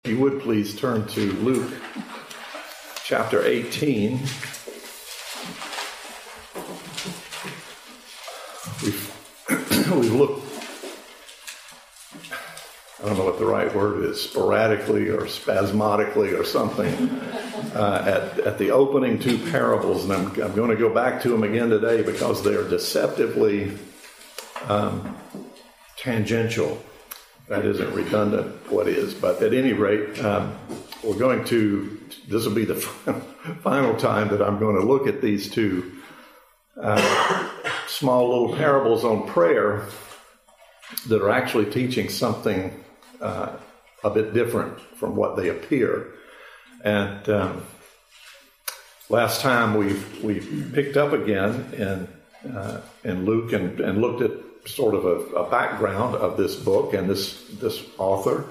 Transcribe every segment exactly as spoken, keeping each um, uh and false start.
If you would please turn to Luke chapter eighteen. We've, we've looked, I don't know what the right word is, sporadically or spasmodically or something, uh, at, at the opening two parables. And I'm, I'm going to go back to them again today because they are deceptively um, tangential. That isn't redundant, what is. But at any rate, um, we're going to, this will be the final time that I'm going to look at these two uh, small little parables on prayer that are actually teaching something uh, a bit different from what they appear. And um, last time we we picked up again in, uh, in Luke and, and looked at sort of a, a background of this book and this this author.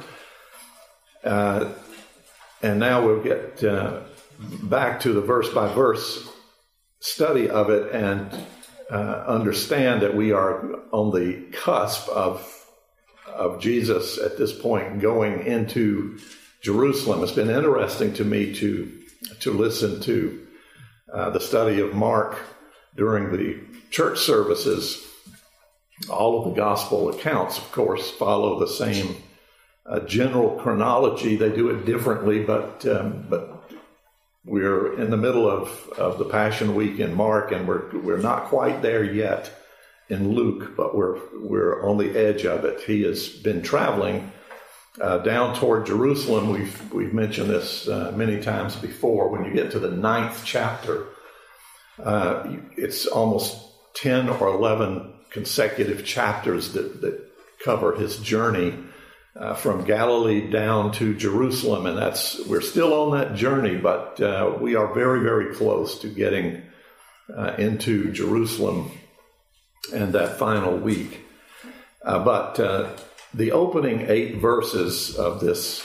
Uh, and now we'll get uh, back to the verse-by-verse study of it and uh, understand that we are on the cusp of, of Jesus at this point going into Jerusalem. It's been interesting to me to, to listen to uh, the study of Mark during the church services. All of the gospel accounts, of course, follow the same uh, general chronology. They do it differently, but um, but we're in the middle of, of the Passion Week in Mark, and we're we're not quite there yet in Luke, but we're we're on the edge of it. He has been traveling uh, down toward Jerusalem. We've we've mentioned this uh, many times before. When you get to the ninth chapter, uh, it's almost ten or eleven consecutive chapters that, that cover his journey uh, from Galilee down to Jerusalem, and that's we're still on that journey, but uh, we are very, very close to getting uh, into Jerusalem and that final week. Uh, but uh, the opening eight verses of this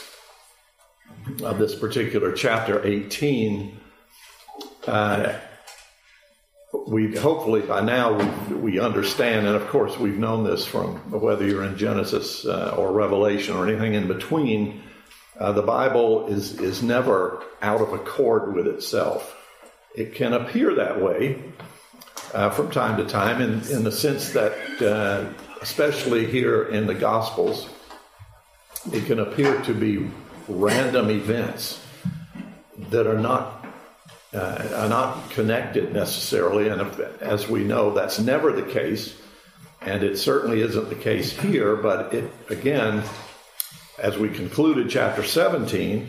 of this particular chapter eighteen. Uh, We hopefully by now we, we understand, and of course we've known this from whether you're in Genesis uh, or Revelation or anything in between. Uh, the Bible is is never out of accord with itself. It can appear that way uh, from time to time, in in the sense that, uh, especially here in the Gospels, it can appear to be random events that are not. Uh, are not connected necessarily, and if, as we know, that's never the case, and it certainly isn't the case here. But it again, as we concluded chapter seventeen,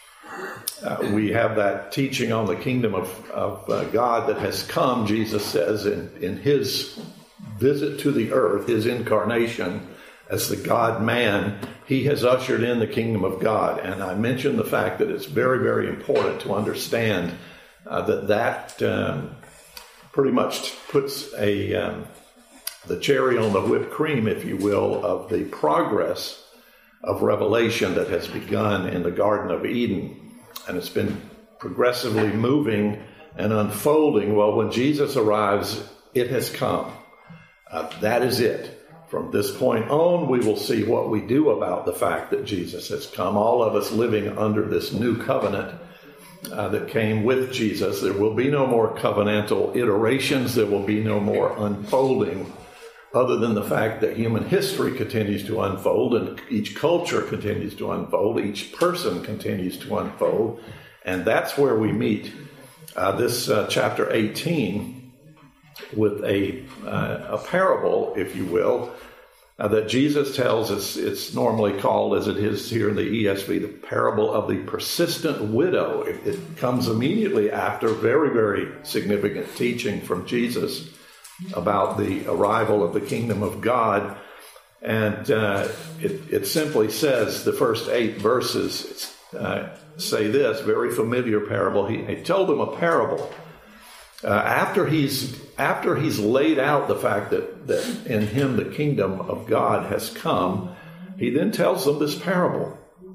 uh, we have that teaching on the kingdom of, of uh, God that has come, Jesus says, in, in his visit to the earth, his incarnation as the God-man, he has ushered in the kingdom of God. And I mentioned the fact that it's very, very important to understand Uh, that that um, pretty much puts a um, the cherry on the whipped cream, if you will, of the progress of revelation that has begun in the Garden of Eden. And it's been progressively moving and unfolding. Well, when Jesus arrives, it has come. Uh, that is it. From this point on, we will see what we do about the fact that Jesus has come. All of us living under this new covenant Uh, that came with Jesus. There will be no more covenantal iterations. There will be no more unfolding, other than the fact that human history continues to unfold and each culture continues to unfold. Each person continues to unfold. And that's where we meet uh, this uh, chapter eighteen with a, uh, a parable, if you will, Uh, that Jesus tells us. It's normally called, as it is here in the E S V, the parable of the persistent widow. It, it comes immediately after very, very significant teaching from Jesus about the arrival of the kingdom of God. And uh, it, it simply says, the first eight verses uh, say this, very familiar parable. He, he told them a parable. Uh, after he's after he's laid out the fact that, that in him the kingdom of God has come, he then tells them this parable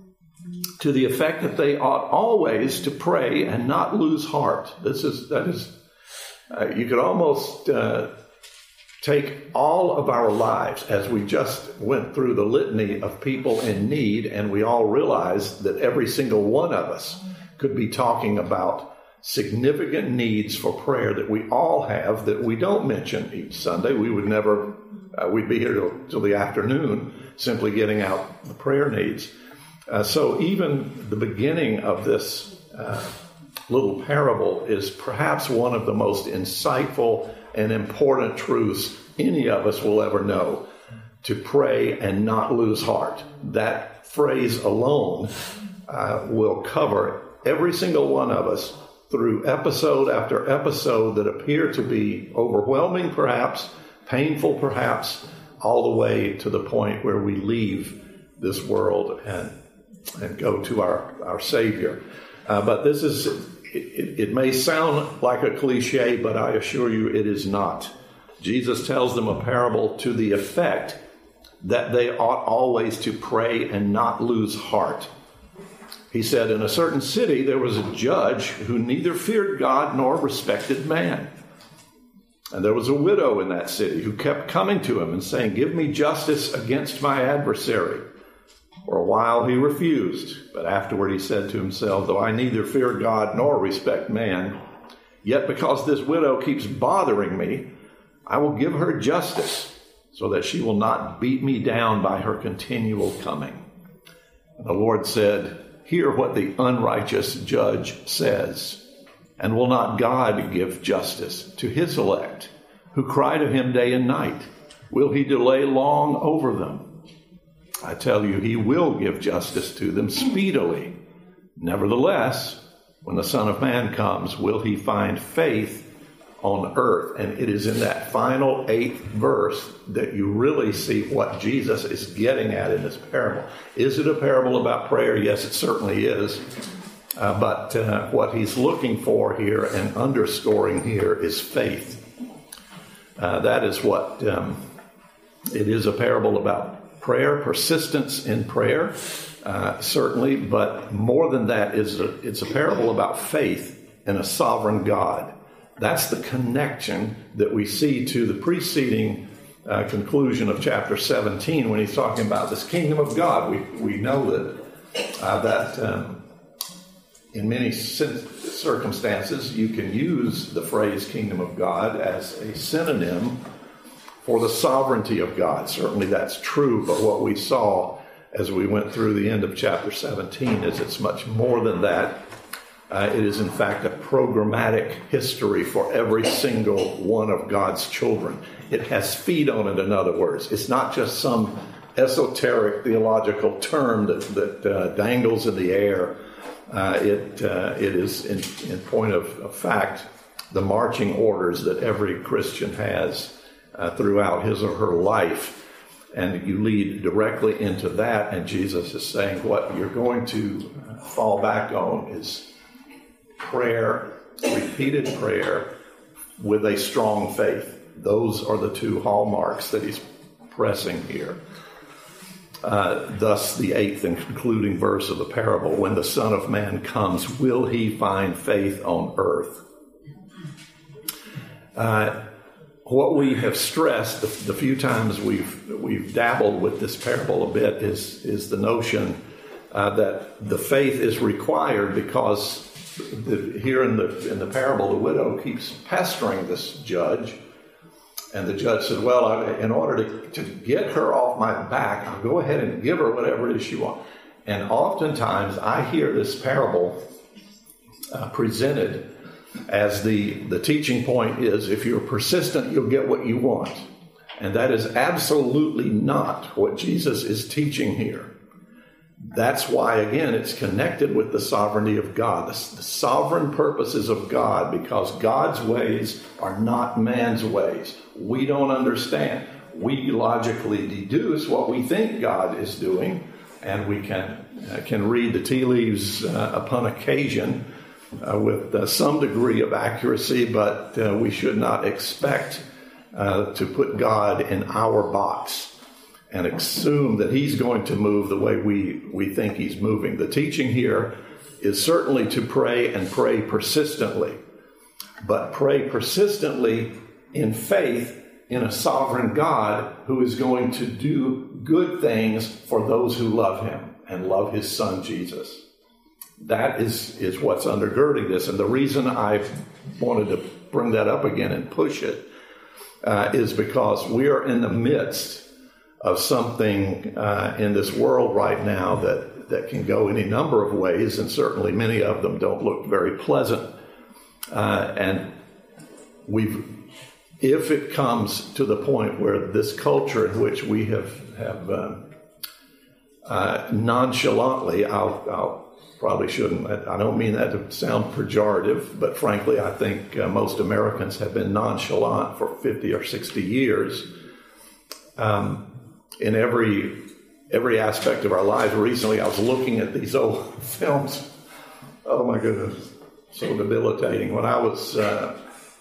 to the effect that they ought always to pray and not lose heart. This is that is uh, you could almost uh, take all of our lives, as we just went through the litany of people in need, and we all realized that every single one of us could be talking about significant needs for prayer that we all have that we don't mention each Sunday. We would never, uh, we'd be here till, till the afternoon simply getting out the prayer needs. Uh, so even the beginning of this uh, little parable is perhaps one of the most insightful and important truths any of us will ever know: to pray and not lose heart. That phrase alone uh, will cover every single one of us through episode after episode that appear to be overwhelming, perhaps, painful, perhaps, all the way to the point where we leave this world and and go to our, our Savior. Uh, but this is, it, it may sound like a cliche, but I assure you it is not. Jesus tells them a parable to the effect that they ought always to pray and not lose heart. He said, in a certain city there was a judge who neither feared God nor respected man. And there was a widow in that city who kept coming to him and saying, "Give me justice against my adversary." For a while he refused, but afterward he said to himself, "Though I neither fear God nor respect man, yet because this widow keeps bothering me, I will give her justice, so that she will not beat me down by her continual coming." And the Lord said, "Hear what the unrighteous judge says. And will not God give justice to his elect, who cry to him day and night? Will he delay long over them? I tell you, he will give justice to them speedily. Nevertheless, when the Son of Man comes, will he find faith on earth?" And it is in that final eighth verse that you really see what Jesus is getting at in this parable. Is it a parable about prayer? Yes, it certainly is. Uh, but uh, what he's looking for here and underscoring here is faith. Uh, that is what um, it is, a parable about prayer, persistence in prayer, uh, certainly. But more than that, is a, it's a parable about faith in a sovereign God. That's the connection that we see to the preceding uh, conclusion of chapter seventeen when he's talking about this kingdom of God. We we know that uh, that um, in many circumstances you can use the phrase kingdom of God as a synonym for the sovereignty of God. Certainly that's true, but what we saw as we went through the end of chapter seventeen is it's much more than that. Uh, it is, in fact, a programmatic history for every single one of God's children. It has feet on it, in other words. It's not just some esoteric theological term that, that uh, dangles in the air. Uh, it uh, it is, in, in point of, of fact, the marching orders that every Christian has uh, throughout his or her life. And you lead directly into that, and Jesus is saying what you're going to fall back on is prayer, repeated prayer, with a strong faith. Those are the two hallmarks that he's pressing here. Uh, thus, the eighth and concluding verse of the parable: when the Son of Man comes, will he find faith on earth? Uh, what we have stressed the, the few times we've we've dabbled with this parable a bit is is the notion uh, that the faith is required because The, here in the in the parable, the widow keeps pestering this judge, and the judge said, "Well, I, in order to, to get her off my back, I'll go ahead and give her whatever it is she wants." And oftentimes, I hear this parable uh, presented as the the teaching point is: if you're persistent, you'll get what you want, and that is absolutely not what Jesus is teaching here. That's why, again, it's connected with the sovereignty of God, the, the sovereign purposes of God, because God's ways are not man's ways. We don't understand. We logically deduce what we think God is doing, and we can uh, can read the tea leaves uh, upon occasion uh, with uh, some degree of accuracy, but uh, we should not expect uh, to put God in our box and assume that he's going to move the way we, we think he's moving. The teaching here is certainly to pray and pray persistently, but pray persistently in faith in a sovereign God who is going to do good things for those who love him and love his son, Jesus. That is, is what's undergirding this. And the reason I wanted to bring that up again and push it uh, is because we are in the midst of something uh, in this world right now that, that can go any number of ways, and certainly many of them don't look very pleasant. Uh, and we've, if it comes to the point where this culture in which we have, have uh, uh, nonchalantly, I'll, I'll probably shouldn't, I don't mean that to sound pejorative, but frankly, I think uh, most Americans have been nonchalant for fifty or sixty years um, in every every aspect of our lives. Recently, I was looking at these old films. Oh my goodness, so debilitating. When I was uh,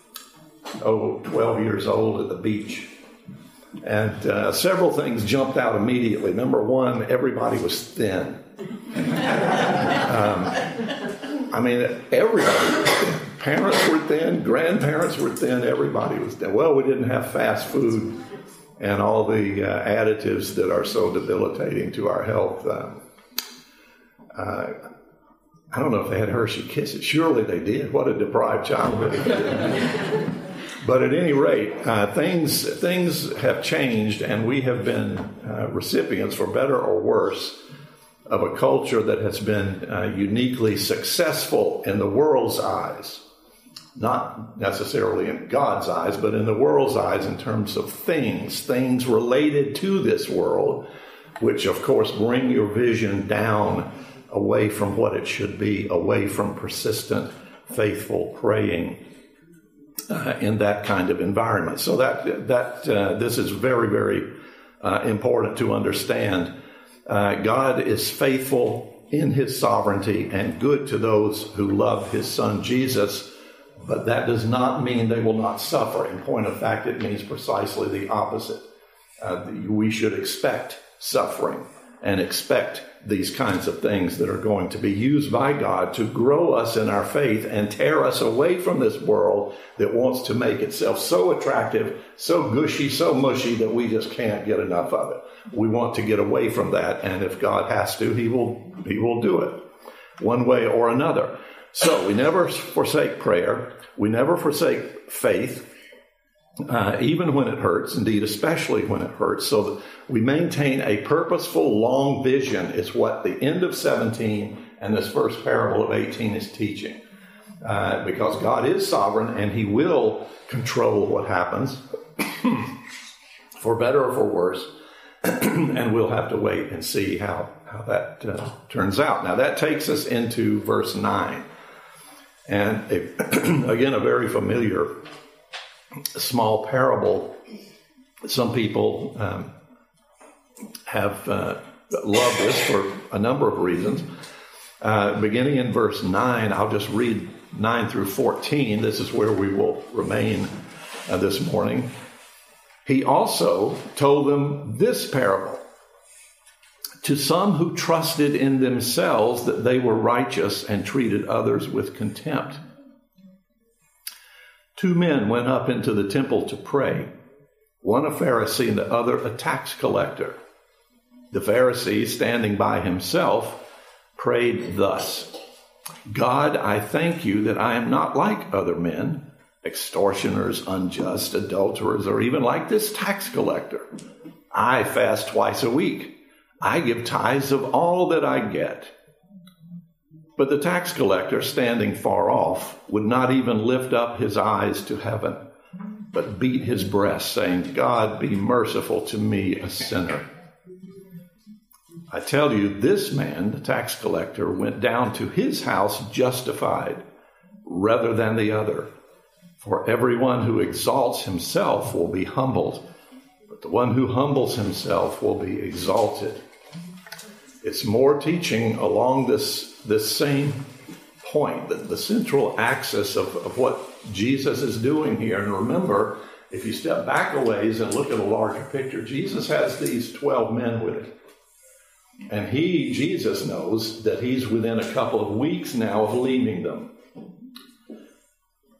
oh, twelve years old at the beach, and uh, several things jumped out immediately. Number one, everybody was thin. um, I mean, everybody, parents were thin, grandparents were thin, everybody was thin. Well, we didn't have fast food and all the uh, additives that are so debilitating to our health. Uh, uh, I don't know if they had Hershey Kisses. Surely they did. What a deprived childhood. But at any rate, uh, things things have changed, and we have been uh, recipients, for better or worse, of a culture that has been uh, uniquely successful in the world's eyes. Not necessarily in God's eyes, but in the world's eyes in terms of things, things related to this world, which of course bring your vision down away from what it should be, away from persistent, faithful praying uh, in that kind of environment. So that that uh, this is very, very uh, important to understand. Uh, God is faithful in his sovereignty and good to those who love his son Jesus, but that does not mean they will not suffer. In point of fact, it means precisely the opposite. Uh, we should expect suffering and expect these kinds of things that are going to be used by God to grow us in our faith and tear us away from this world that wants to make itself so attractive, so gushy, so mushy that we just can't get enough of it. We want to get away from that, and if God has to, he will, he will do it one way or another. So we never forsake prayer. We never forsake faith, uh, even when it hurts, indeed, especially when it hurts, so that we maintain a purposeful, long vision is what the end of seventeen and this first parable of eighteen is teaching. Uh, because God is sovereign, and he will control what happens, for better or for worse, and we'll have to wait and see how, how that uh, turns out. Now, that takes us into verse nine. And a, again, a very familiar small parable. Some people um, have uh, loved this for a number of reasons. Uh, beginning in verse nine, I'll just read nine through fourteen. This is where we will remain uh, this morning. He also told them this parable. To some who trusted in themselves that they were righteous and treated others with contempt. Two men went up into the temple to pray, one a Pharisee and the other a tax collector. The Pharisee, standing by himself, prayed thus: God, I thank you that I am not like other men, extortioners, unjust, adulterers, or even like this tax collector. I fast twice a week. I give tithes of all that I get. But the tax collector, standing far off, would not even lift up his eyes to heaven, but beat his breast, saying, God, be merciful to me, a sinner. I tell you, this man, the tax collector, went down to his house justified rather than the other. For everyone who exalts himself will be humbled, but the one who humbles himself will be exalted. It's more teaching along this, this same point, the, the central axis of, of what Jesus is doing here. And remember, if you step back a ways and look at a larger picture, Jesus has these twelve men with him. And he, Jesus, knows that he's within a couple of weeks now of leaving them.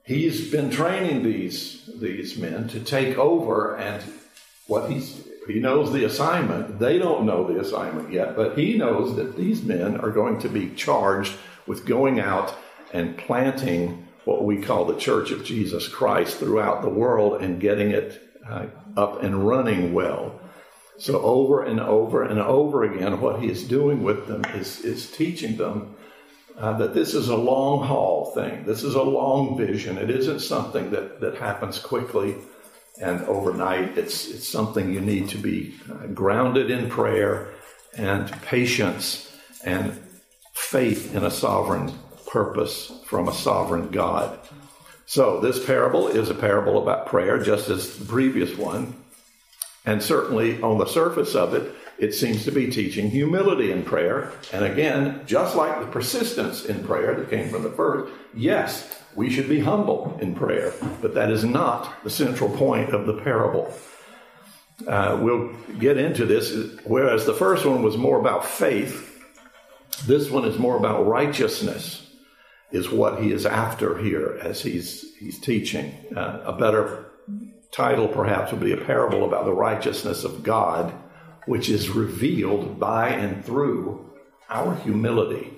he's been training these, these men to take over, and what he's, he knows the assignment. They don't know the assignment yet, but he knows that these men are going to be charged with going out and planting what we call the Church of Jesus Christ throughout the world and getting it uh, up and running well. So over and over and over again, what he is doing with them is, is teaching them uh, that this is a long haul thing. This is a long vision. It isn't something that, that happens quickly and overnight. It's, it's something you need to be uh, grounded in prayer and patience and faith in a sovereign purpose from a sovereign God. So this parable is a parable about prayer, just as the previous one. And certainly on the surface of it, it seems to be teaching humility in prayer. And again, just like the persistence in prayer that came from the first, yes, we should be humble in prayer, but that is not the central point of the parable. Uh, we'll get into this. Whereas the first one was more about faith, this one is more about righteousness, is what he is after here as he's he's teaching. Uh, a better title perhaps would be a parable about the righteousness of God, which is revealed by and through our humility.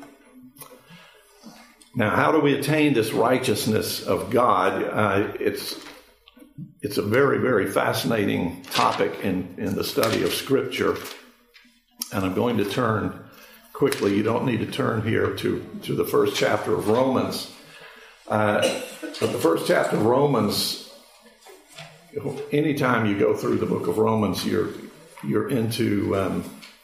Now, how do we attain this righteousness of God? Uh, it's it's a very, very fascinating topic in, in the study of Scripture. And I'm going to turn quickly. You don't need to turn here to, to the first chapter of Romans. Uh, but the first chapter of Romans, anytime you go through the book of Romans, you're you're into um,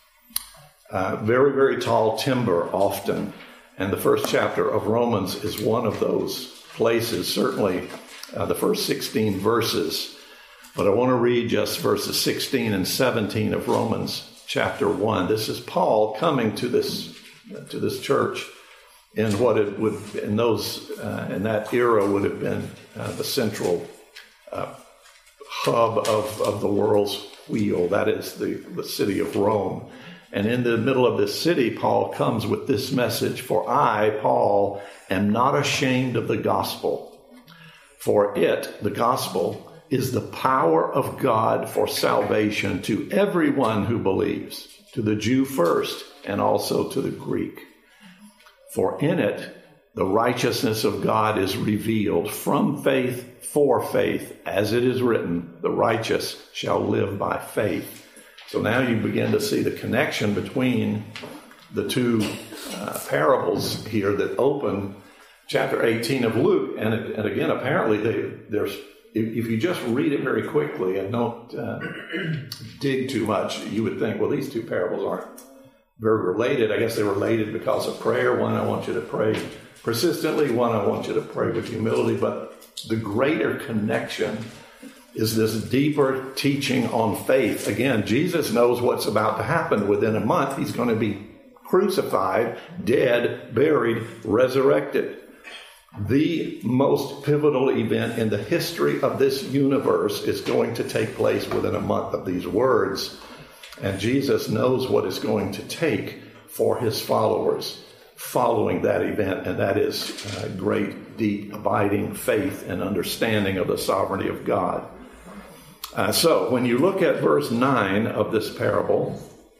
uh, very, very tall timber often. And the first chapter of Romans is one of those places, certainly uh, the first sixteen verses. But I want to read just verses sixteen and seventeen of Romans chapter one. This is Paul coming to this to this church in what it would in those uh, in that era would have been uh, the central uh, hub of, of the world's wheel. That is the, the city of Rome. And in the middle of this city, Paul comes with this message: "For I, Paul, am not ashamed of the gospel. For it, the gospel, is the power of God for salvation to everyone who believes, to the Jew first, and also to the Greek. For in it, the righteousness of God is revealed from faith for faith, as it is written, the righteous shall live by faith." So now you begin to see the connection between the two uh, parables here that open chapter eighteen of Luke. And, and again, apparently they, there's if you just read it very quickly and don't uh, dig too much, you would think, well, these two parables aren't very related. I guess they're related because of prayer. One, I want you to pray persistently. One, I want you to pray with humility. But the greater connection is this deeper teaching on faith. Again, Jesus knows what's about to happen. Within a month, he's going to be crucified, dead, buried, resurrected. The most pivotal event in the history of this universe is going to take place within a month of these words. And Jesus knows what it's going to take for his followers following that event. And that is uh, great, deep, abiding faith and understanding of the sovereignty of God. Uh, so when you look at verse nine of this parable,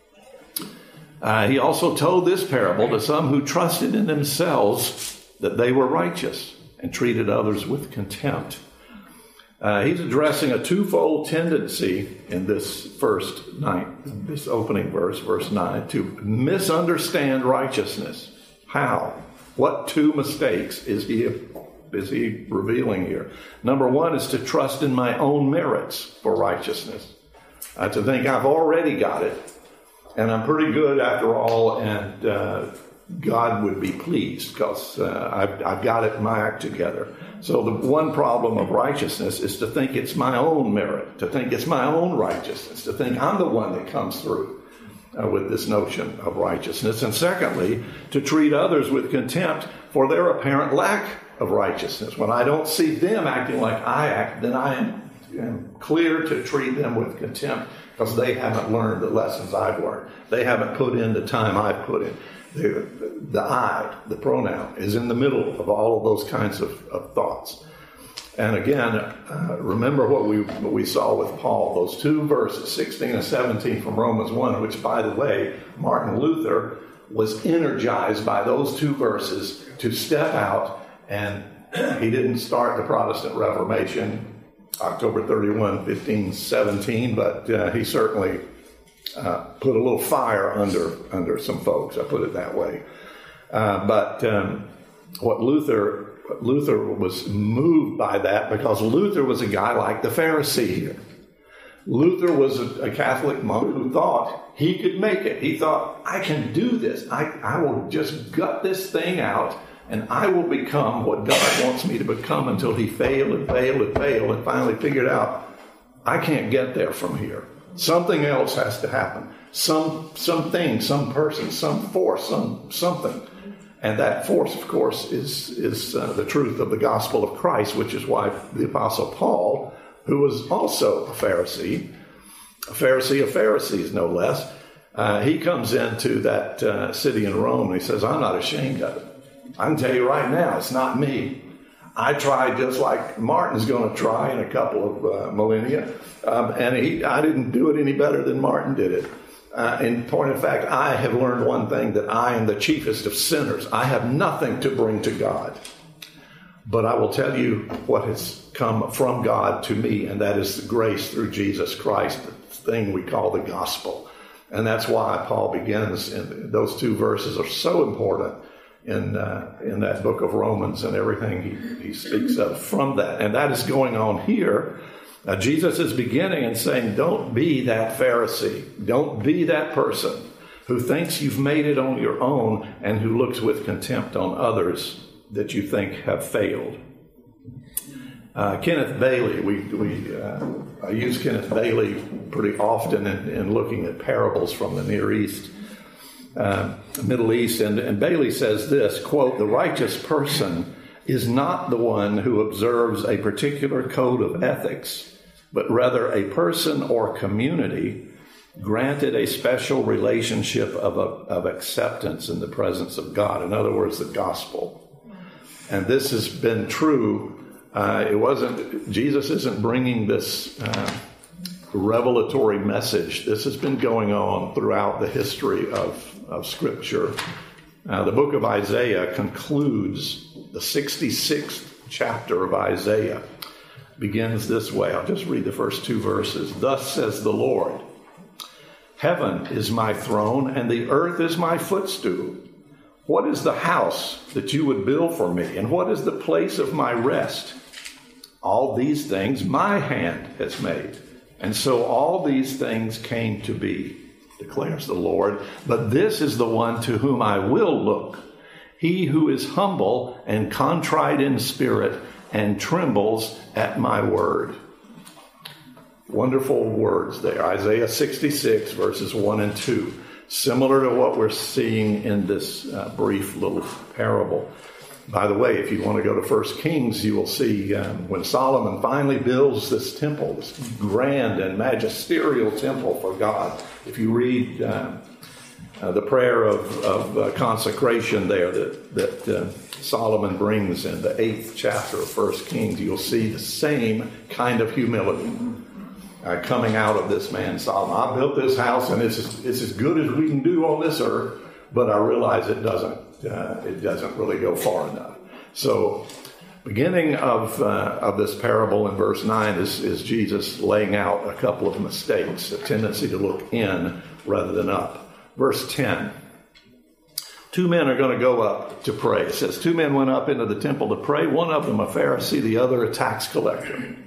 uh, he also told this parable to some who trusted in themselves that they were righteous and treated others with contempt. Uh, he's addressing a twofold tendency in this first nine, this opening verse, verse nine, to misunderstand righteousness. How? What two mistakes is he is he revealing here? Number one is to trust in my own merits for righteousness. Uh, to think I've already got it, and I'm pretty good after all, and uh, God would be pleased because uh, I've, I've got it my act together. So the one problem of righteousness is to think it's my own merit, to think it's my own righteousness, to think I'm the one that comes through uh, with this notion of righteousness. And secondly, to treat others with contempt for their apparent lack of righteousness. When I don't see them acting like I act, then I am, am clear to treat them with contempt because they haven't learned the lessons I've learned. They haven't put in the time I've put in. The, the I, the pronoun, is in the middle of all of those kinds of, of thoughts. And again, uh, remember what we what we saw with Paul, those two verses, sixteen and seventeen from Romans one, which, by the way, Martin Luther was energized by those two verses to step out, and he didn't start the Protestant Reformation October thirty-first, fifteen seventeen, but uh, he certainly uh, put a little fire under under some folks, I put it that way. Uh, but um, what Luther Luther was moved by that, because Luther was a guy like the Pharisee here. Luther was a, a Catholic monk who thought he could make it. He thought, I can do this. I, I will just gut this thing out, and I will become what God wants me to become, until he failed and failed and failed and finally figured out, I can't get there from here. Something else has to happen. Some something, some person, some force, some something. And that force, of course, is, is uh, the truth of the gospel of Christ, which is why the Apostle Paul, who was also a Pharisee, a Pharisee of Pharisees, no less, uh, he comes into that uh, city in Rome, and he says, I'm not ashamed of it. I can tell you right now, it's not me. I tried just like Martin's going to try in a couple of uh, millennia, um, and he, I didn't do it any better than Martin did it. Uh, in point of fact, I have learned one thing, that I am the chiefest of sinners. I have nothing to bring to God. But I will tell you what has come from God to me, and that is the grace through Jesus Christ, the thing we call the gospel. And that's why Paul begins, and those two verses are so important in uh, in that book of Romans, and everything he, he speaks of from that. And that is going on here. Uh, Jesus is beginning and saying, don't be that Pharisee. Don't be that person who thinks you've made it on your own and who looks with contempt on others that you think have failed. Uh, Kenneth Bailey, we, we uh, I use Kenneth Bailey pretty often in, in looking at parables from the Near East, uh, Middle East, and, and Bailey says this, quote, the righteous person is not the one who observes a particular code of ethics, but rather a person or community granted a special relationship of, of acceptance in the presence of God. In other words, the gospel. And this has been true. Uh, it wasn't, Jesus isn't bringing this uh, revelatory message. This has been going on throughout the history of, of Scripture. Uh, the book of Isaiah concludes, the sixty-sixth chapter of Isaiah begins this way. I'll just read the first two verses. Thus says the Lord, heaven is my throne, and the earth is my footstool. What is the house that you would build for me? And what is the place of my rest? All these things my hand has made. And so all these things came to be, declares the Lord. But this is the one to whom I will look, he who is humble and contrite in spirit and trembles at my word. Wonderful words there. Isaiah sixty-six, verses one and two. Similar to what we're seeing in this uh, brief little parable. By the way, if you want to go to First Kings, you will see um, when Solomon finally builds this temple, this grand and magisterial temple for God. If you read uh, uh, the prayer of, of uh, consecration there that, that uh, Solomon brings in the eighth chapter of First Kings, you'll see the same kind of humility uh, coming out of this man Solomon. I built this house, and it's, it's as good as we can do on this earth, but I realize it doesn't. Uh, it doesn't really go far enough. So, beginning of uh, of this parable in verse nine is, is Jesus laying out a couple of mistakes, a tendency to look in rather than up. Verse ten. Two men are going to go up to pray. It says, two men went up into the temple to pray, one of them a Pharisee, the other a tax collector.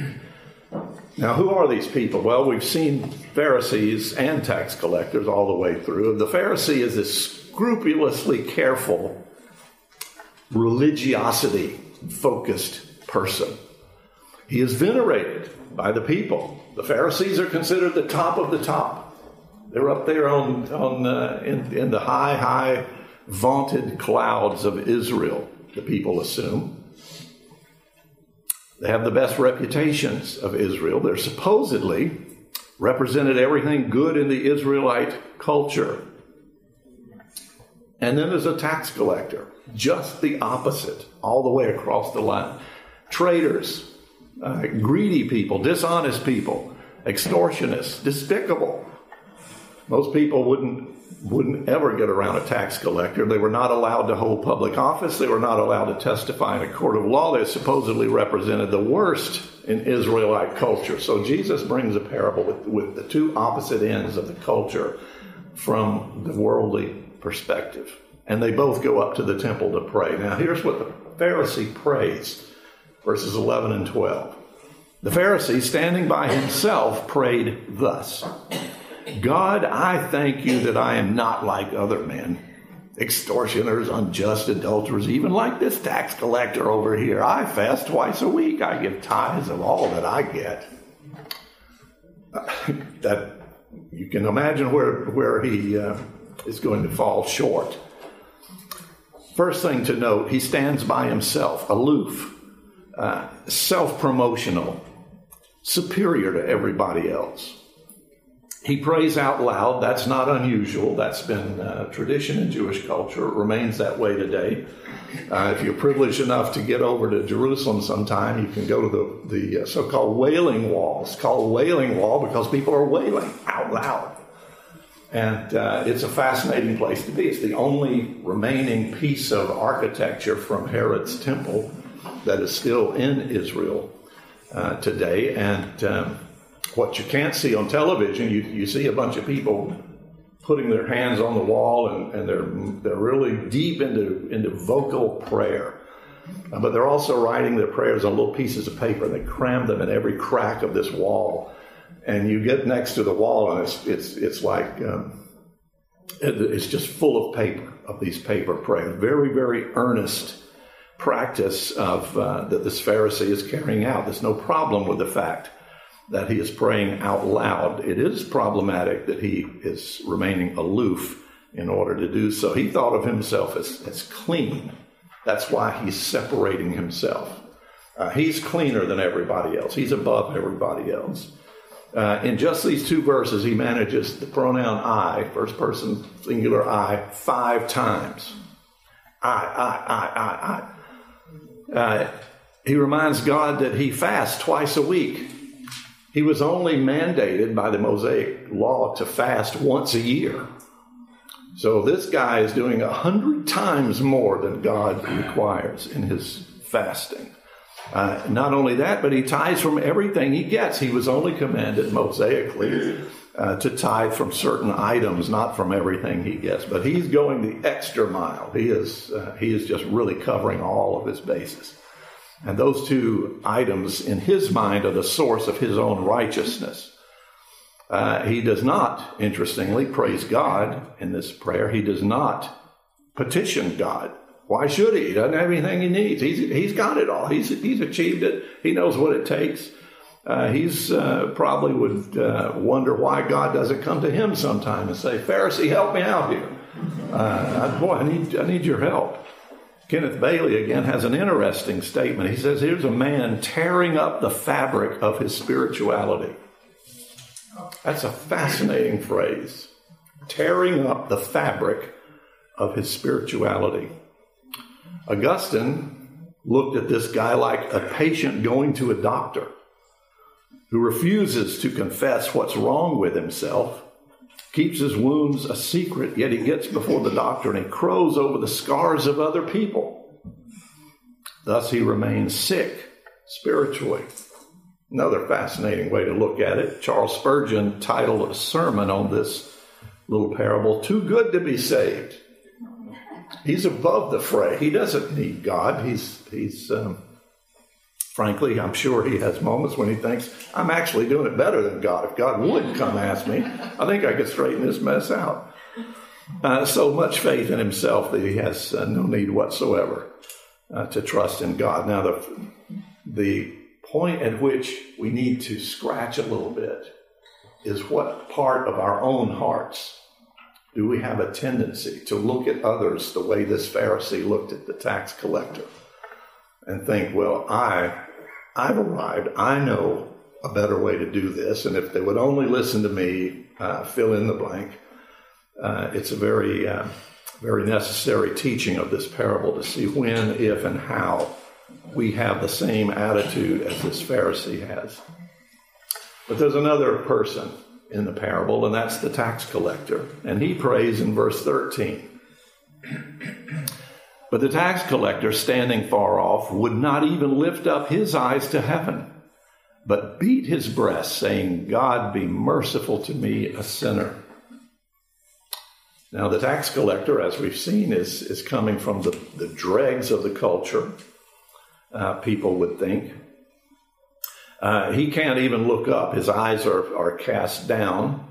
Now, who are these people? Well, we've seen Pharisees and tax collectors all the way through. The Pharisee is this scrupulously careful, religiosity-focused person. He is venerated by the people. The Pharisees are considered the top of the top. They're up there on, on uh, in, in the high, high, vaunted clouds of Israel, the people assume. They have the best reputations of Israel. They're supposedly represented everything good in the Israelite culture. And then there's a tax collector, just the opposite, all the way across the line. traitors, uh, greedy people, dishonest people, extortionists, despicable. Most people wouldn't wouldn't ever get around a tax collector. They were not allowed to hold public office. They were not allowed to testify in a court of law. They supposedly represented the worst in Israelite culture. So Jesus brings a parable with, with the two opposite ends of the culture from the worldly perspective. And they both go up to the temple to pray. Now, here's what the Pharisee prays, verses eleven and twelve. The Pharisee, standing by himself, prayed thus: God, I thank you that I am not like other men, extortioners, unjust adulterers, even like this tax collector over here. I fast twice a week. I give tithes of all that I get. That you can imagine where, where he uh, is going to fall short. First thing to note, he stands by himself, aloof, uh, self-promotional, superior to everybody else. He prays out loud. That's not unusual. That's been uh, tradition in Jewish culture. It remains that way today. Uh, if you're privileged enough to get over to Jerusalem sometime, you can go to the, the uh, so-called Wailing Wall. It's called Wailing Wall because people are wailing out loud. And uh, it's a fascinating place to be. It's the only remaining piece of architecture from Herod's temple that is still in Israel uh, today. And um, what you can't see on television, you, you see a bunch of people putting their hands on the wall, and, and they're they're really deep into, into vocal prayer. Uh, but they're also writing their prayers on little pieces of paper. They cram them in every crack of this wall. And you get next to the wall, and it's it's it's like um, it, it's just full of paper, of these paper prayers. Very, very earnest practice of uh, that this Pharisee is carrying out. There's no problem with the fact that he is praying out loud. It is problematic that he is remaining aloof in order to do so. He thought of himself as, as clean. That's why he's separating himself. Uh, he's cleaner than everybody else. He's above everybody else. Uh, in just these two verses, he manages the pronoun I, first person singular I, five times. I, I, I, I, I. Uh, he reminds God that he fasts twice a week. He was only mandated by the Mosaic law to fast once a year. So this guy is doing a hundred times more than God requires in his fasting. Uh, not only that, but he tithes from everything he gets. He was only commanded mosaically uh, to tithe from certain items, not from everything he gets. But he's going the extra mile. He is uh, he is just really covering all of his bases. And those two items, in his mind, are the source of his own righteousness. Uh, he does not, interestingly, praise God in this prayer. He does not petition God. Why should he? He doesn't have anything he needs. He's he's got it all. He's he's achieved it. He knows what it takes. Uh, he's uh, probably would uh, wonder why God doesn't come to him sometime and say, "Pharisee, help me out here. Uh, boy, I need I need your help." Kenneth Bailey again has an interesting statement. He says, "Here's a man tearing up the fabric of his spirituality." That's a fascinating phrase. Tearing up the fabric of his spirituality. Augustine looked at this guy like a patient going to a doctor who refuses to confess what's wrong with himself, keeps his wounds a secret, yet he gets before the doctor and he crows over the scars of other people. Thus he remains sick spiritually. Another fascinating way to look at it. Charles Spurgeon titled a sermon on this little parable, "Too Good to Be Saved." He's above the fray. He doesn't need God. He's, he's um, frankly, I'm sure he has moments when he thinks, I'm actually doing it better than God. If God would come ask me, I think I could straighten this mess out. Uh, so much faith in himself that he has uh, no need whatsoever uh, to trust in God. Now, the, the point at which we need to scratch a little bit is what part of our own hearts do we have a tendency to look at others the way this Pharisee looked at the tax collector and think, well, I, I've arrived. I know a better way to do this. And if they would only listen to me, uh, fill in the blank. Uh, it's a very, uh, very necessary teaching of this parable to see when, if, and how we have the same attitude as this Pharisee has. But there's another person in the parable, and that's the tax collector. And he prays in verse thirteen. But the tax collector, standing far off, would not even lift up his eyes to heaven, but beat his breast, saying, God, be merciful to me, a sinner. Now, the tax collector, as we've seen, is, is coming from the, the dregs of the culture, uh, people would think. Uh, he can't even look up. His eyes are, are cast down.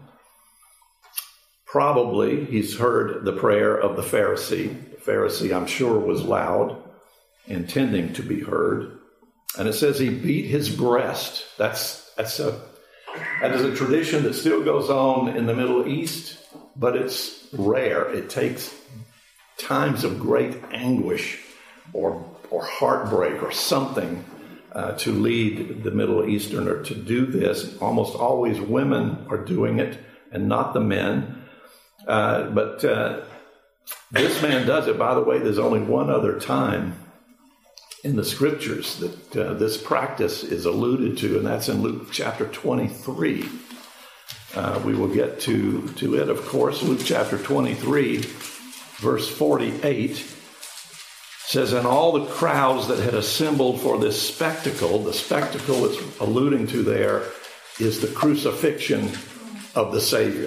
Probably he's heard the prayer of the Pharisee. The Pharisee, I'm sure, was loud, intending to be heard. And it says he beat his breast. That's, that's a, that is a tradition that still goes on in the Middle East, but it's rare. It takes times of great anguish or, or heartbreak or something Uh, to lead the Middle Easterner to do this. Almost always women are doing it and not the men. Uh, but uh, this man does it. By the way, there's only one other time in the scriptures that uh, this practice is alluded to, and that's in Luke chapter twenty-three. Uh, we will get to, to it, of course. Luke chapter twenty-three, verse forty-eight. Says, and all the crowds that had assembled for this spectacle, the spectacle it's alluding to there is the crucifixion of the Savior.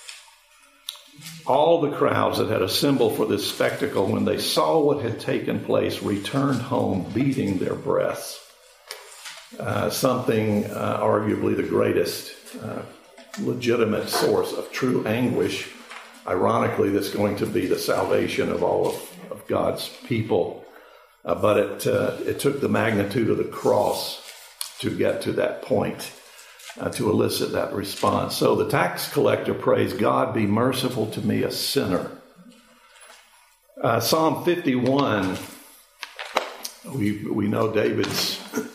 All the crowds that had assembled for this spectacle, when they saw what had taken place, returned home beating their breasts. Uh, something uh, arguably the greatest uh, legitimate source of true anguish. Ironically, that's going to be the salvation of all of of God's people, uh, but it uh, it took the magnitude of the cross to get to that point, uh, to elicit that response. So the tax collector prays, God, be merciful to me, a sinner. Uh, Psalm fifty-one, we we know David's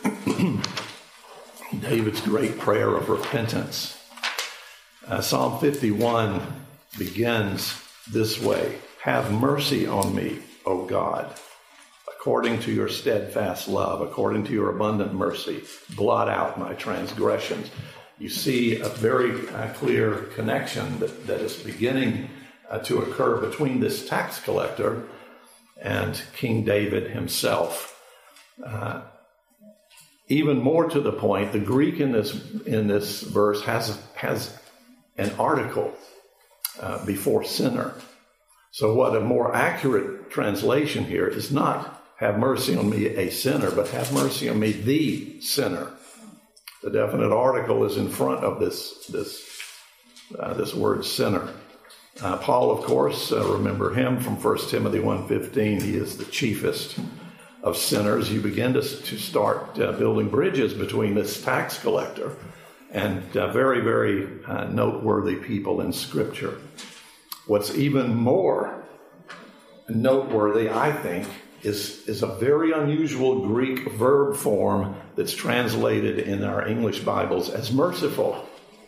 David's great prayer of repentance. Uh, Psalm fifty-one begins this way. Have mercy on me, O God, according to your steadfast love, according to your abundant mercy. Blot out my transgressions. You see a very uh, clear connection that, that is beginning uh, to occur between this tax collector and King David himself. Uh, even more to the point, the Greek in this in this verse has has an article uh, before sinner. So what a more accurate translation here is not have mercy on me, a sinner, but have mercy on me, the sinner. The definite article is in front of this this uh, this word sinner. Uh, Paul, of course, uh, remember him from First Timothy one fifteen. He is the chiefest of sinners. You begin to, to start uh, building bridges between this tax collector and uh, very, very uh, noteworthy people in Scripture. What's even more noteworthy, I think, is, is a very unusual Greek verb form that's translated in our English Bibles as merciful.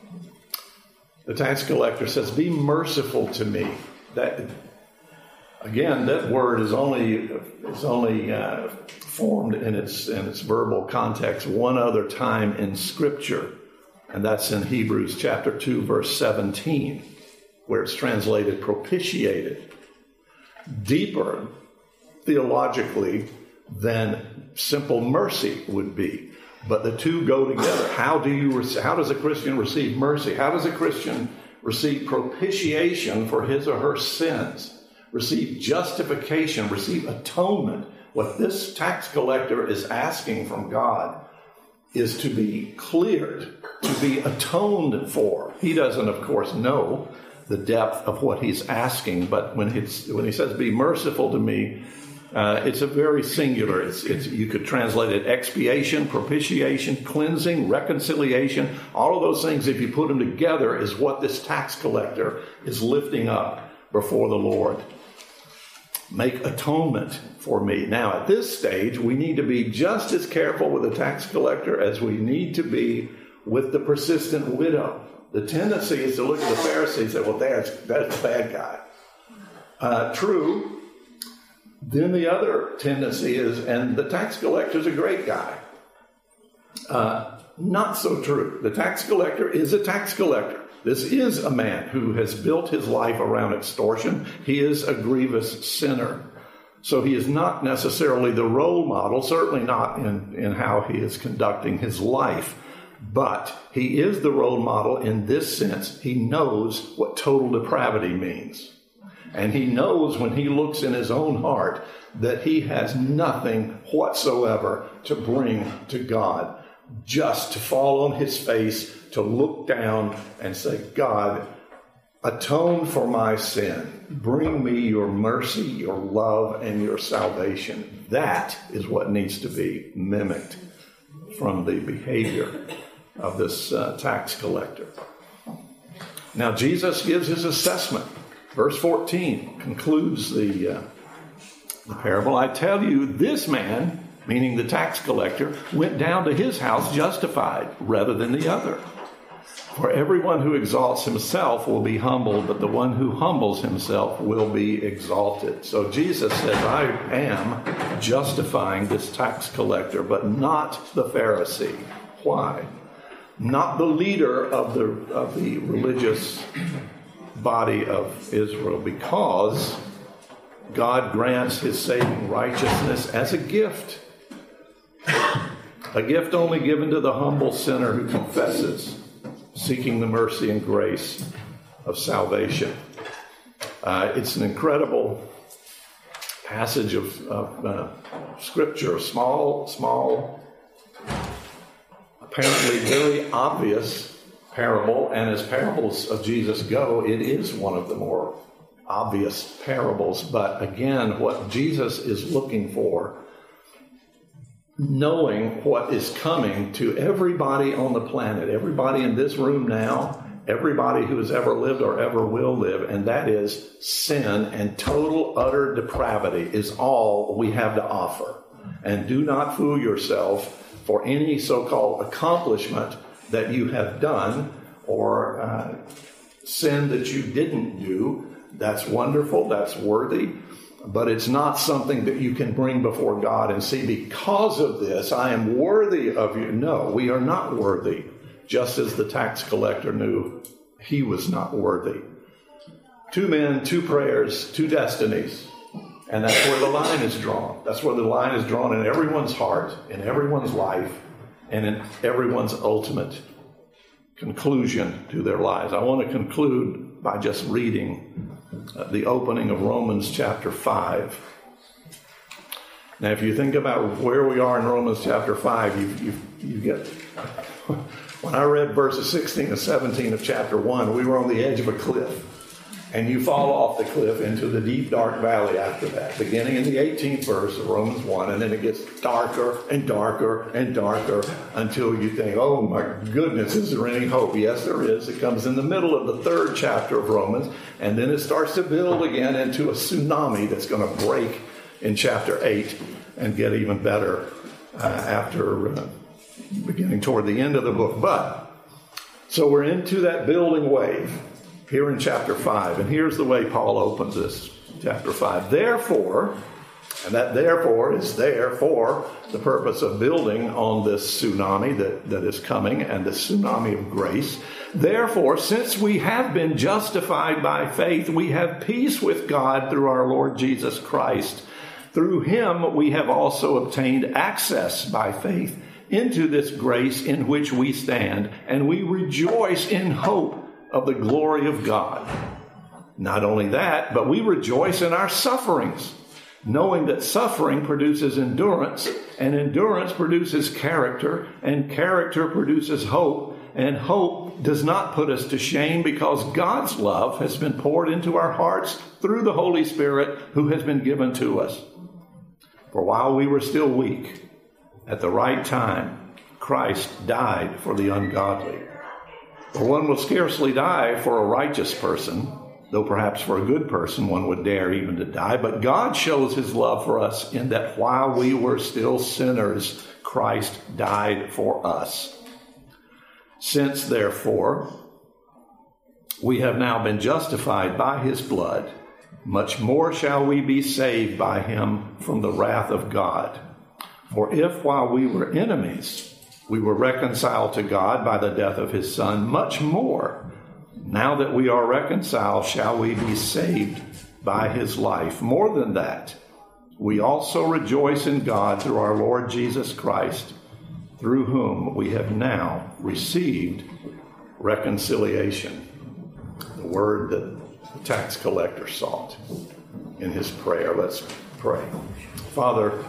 The tax collector says, be merciful to me. That, again, that word is only is only uh, formed in its in its verbal context one other time in Scripture, and that's in Hebrews chapter two, verse seventeen. Where it's translated propitiated, deeper theologically than simple mercy would be. But the two go together. How do you? How does a Christian receive mercy? How does a Christian receive propitiation for his or her sins? Receive justification, receive atonement. What this tax collector is asking from God is to be cleared, to be atoned for. He doesn't, of course, know the depth of what he's asking, but when he's when he says, "Be merciful to me," uh, it's a very singular. It's, it's you could translate it expiation, propitiation, cleansing, reconciliation. All of those things, if you put them together, is what this tax collector is lifting up before the Lord. Make atonement for me. Now, at this stage, we need to be just as careful with the tax collector as we need to be with the persistent widow. The tendency is to look at the Pharisees and say, well, that's, that's a bad guy. Uh, true, Then the other tendency is, and the tax collector is a great guy. Uh, not so true. The tax collector is a tax collector. This is a man who has built his life around extortion. He is a grievous sinner. So he is not necessarily the role model, certainly not in, in how he is conducting his life. But he is the role model in this sense. He knows what total depravity means. And he knows when he looks in his own heart that he has nothing whatsoever to bring to God. Just to fall on his face, to look down and say, God, atone for my sin. Bring me your mercy, your love, and your salvation. That is what needs to be mimicked from the behavior of this uh, tax collector. Now, Jesus gives his assessment. Verse fourteen concludes the, uh, the parable. I tell you, this man, meaning the tax collector, went down to his house justified rather than the other. For everyone who exalts himself will be humbled, but the one who humbles himself will be exalted. So Jesus says, I am justifying this tax collector, but not the Pharisee. Why? Not the leader of the, of the religious body of Israel, because God grants his saving righteousness as a gift. A gift only given to the humble sinner who confesses, seeking the mercy and grace of salvation. Uh, it's an incredible passage of, of uh, Scripture, small, small, apparently very obvious parable, and as parables of Jesus go, it is one of the more obvious parables. But again, what Jesus is looking for, knowing what is coming to everybody on the planet, everybody in this room now, everybody who has ever lived or ever will live, and that is sin and total, utter depravity is all we have to offer. And do not fool yourself for any so-called accomplishment that you have done or uh, sin that you didn't do. That's wonderful, that's worthy. But it's not something that you can bring before God and see, because of this, I am worthy of you. No, we are not worthy, just as the tax collector knew he was not worthy. Two men, two prayers, two destinies. And that's where the line is drawn. That's where the line is drawn in everyone's heart, in everyone's life, and in everyone's ultimate conclusion to their lives. I want to conclude by just reading Uh, the opening of Romans chapter five. Now, if you think about where we are in Romans chapter five, you, you, you get... When I read verses sixteen and seventeen of chapter one, we were on the edge of a cliff. And you fall off the cliff into the deep, dark valley after that, beginning in the eighteenth verse of Romans one, and then it gets darker and darker and darker until you think, oh my goodness, is there any hope? Yes, there is. It comes in the middle of the third chapter of Romans, and then it starts to build again into a tsunami that's going to break in chapter eight and get even better uh, after uh, beginning toward the end of the book. But, so we're into that building wave here in chapter five, and here's the way Paul opens this, chapter five. Therefore, and that therefore is there for the purpose of building on this tsunami that, that is coming, and the tsunami of grace. Therefore, since we have been justified by faith, we have peace with God through our Lord Jesus Christ. Through him we have also obtained access by faith into this grace in which we stand, and we rejoice in hope of the glory of God. Not only that, but we rejoice in our sufferings, knowing that suffering produces endurance, and endurance produces character, and character produces hope, and hope does not put us to shame, because God's love has been poured into our hearts through the Holy Spirit who has been given to us. For while we were still weak, at the right time, Christ died for the ungodly. For one will scarcely die for a righteous person, though perhaps for a good person one would dare even to die. But God shows his love for us in that while we were still sinners, Christ died for us. Since, therefore, we have now been justified by his blood, much more shall we be saved by him from the wrath of God. For if while we were enemies, we were reconciled to God by the death of his Son, much more, now that we are reconciled, shall we be saved by his life. More than that, we also rejoice in God through our Lord Jesus Christ, through whom we have now received reconciliation. The word that the tax collector sought in his prayer. Let's pray. Father,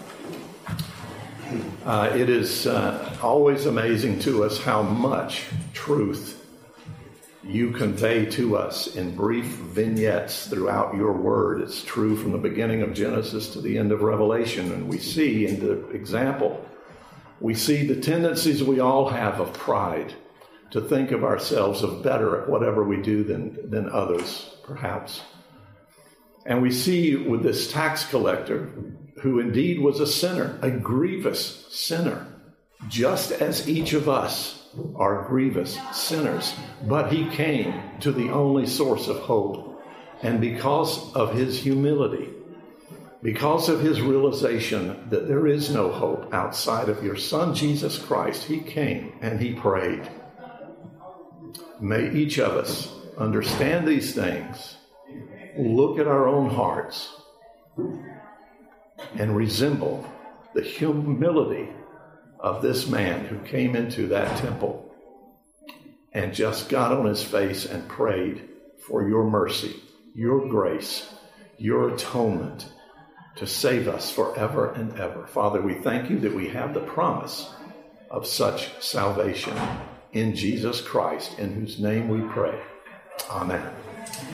uh, it is uh, always amazing to us how much truth you convey to us in brief vignettes throughout your word. It's true from the beginning of Genesis to the end of Revelation, and we see in the example, we see the tendencies we all have of pride, to think of ourselves of better at whatever we do than, than others, perhaps. And we see with this tax collector, who indeed was a sinner, a grievous sinner, just as each of us are grievous sinners. But he came to the only source of hope. And because of his humility, because of his realization that there is no hope outside of your Son, Jesus Christ, he came and he prayed. May each of us understand these things, look at our own hearts, and resemble the humility of this man who came into that temple and just got on his face and prayed for your mercy, your grace, your atonement to save us forever and ever. Father, we thank you that we have the promise of such salvation in Jesus Christ, in whose name we pray. Amen.